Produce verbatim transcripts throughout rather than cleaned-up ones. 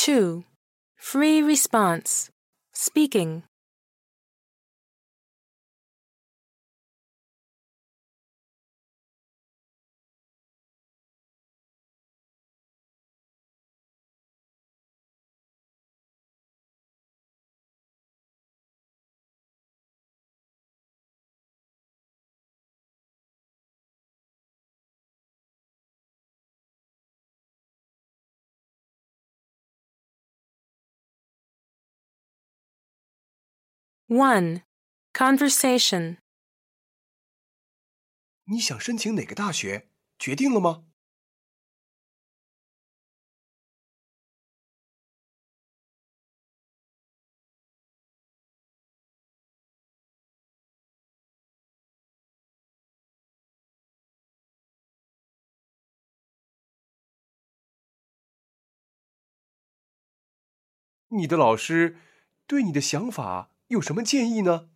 two. Free response. Speaking. one. Conversation. 你想申请哪个大学？决定了吗？你的老师对你的想法有什么建议呢？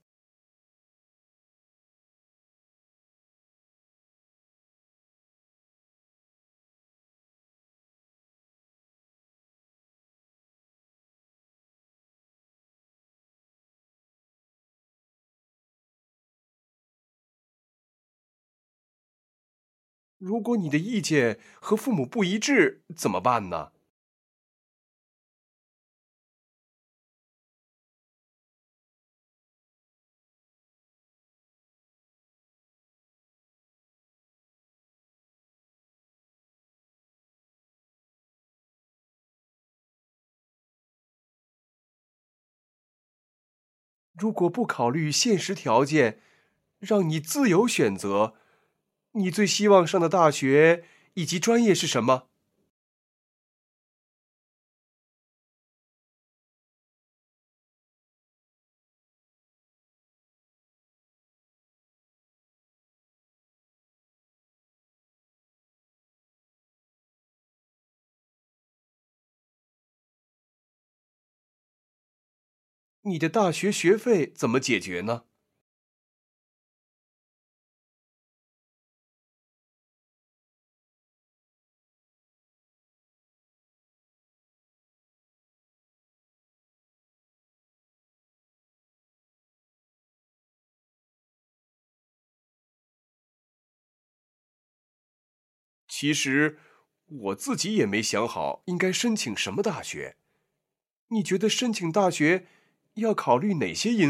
如果你的意见和父母不一致，怎么办呢？如果不考虑现实条件，让你自由选择，你最希望上的大学以及专业是什么？你的大学学费怎么解决呢？其实我自己也没想好应该申请什么大学。你觉得申请大学要考虑哪些因素？